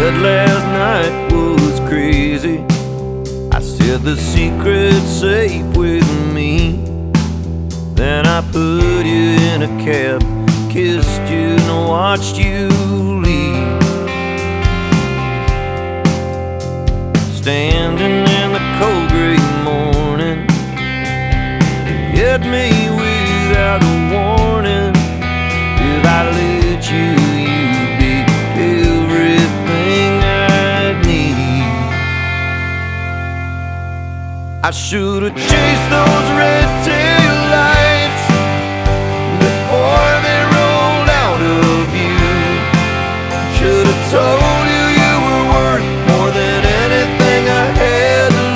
said last night was crazy. I said the secret's safe with me. Then I put you in a cab, kissed you and watched you leave. Standing in the cold gray morning, you hit me without a warning. If I let you, you'd be everything I'd need. I should've chased those red tail lights before they rolled out of view. Should've told you you were worth more than anything I had to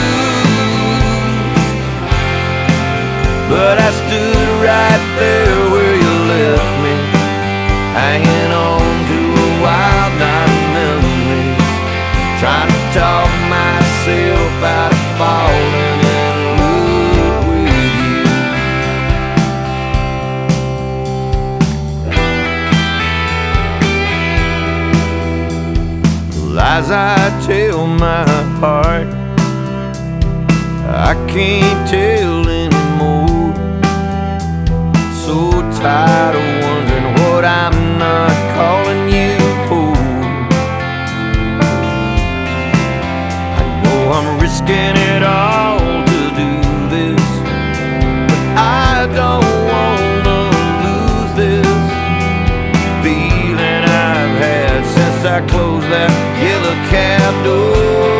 lose. But I stood right there where you left me, hanging on to a wild night of memories, trying to talk myself out of falling in love with you. Lies I tell my heart, I can't tell anymore. So tired of wondering what I'm not calling you for. I know I'm risking it all to do this, but I don't wanna lose this feeling I've had since I closed that yellow cab door.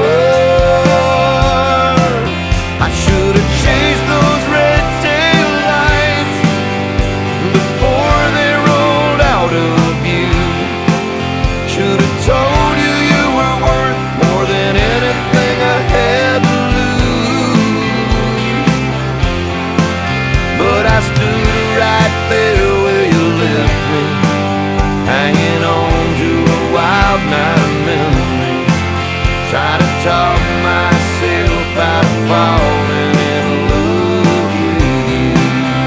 I should've chased those red tail lights before they rolled out of view. Should've told you you were worth more than anything I had to lose. But I stood right there where you left me, hanging on to a wild night of memories, trying to talk myself out of falling in love with you.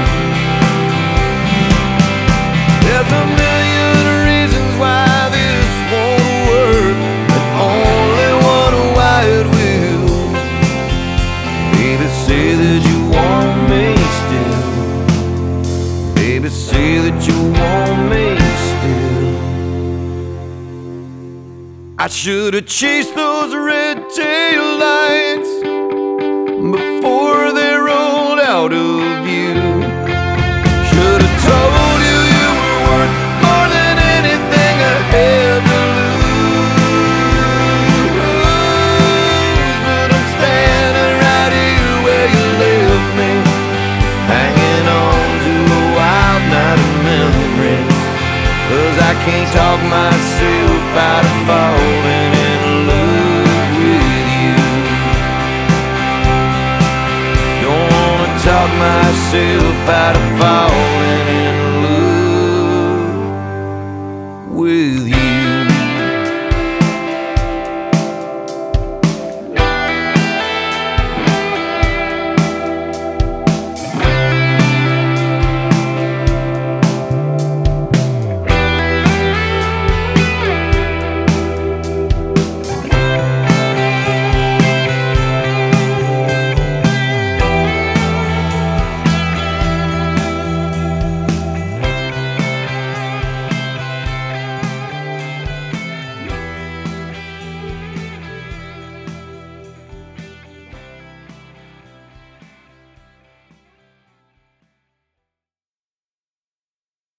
There's a million reasons why this won't work, and only one why it will. Baby, say that you want me still. Baby, say that you want me still. I should've chased those red tail lights before they rolled out of view. Should've told you you were worth more than anything I had to lose. But I'm standing right here where you left me, hanging on to a wild night of memories, 'cause I can't talk myself out of falling in love with you. Don't wanna talk myself out of falling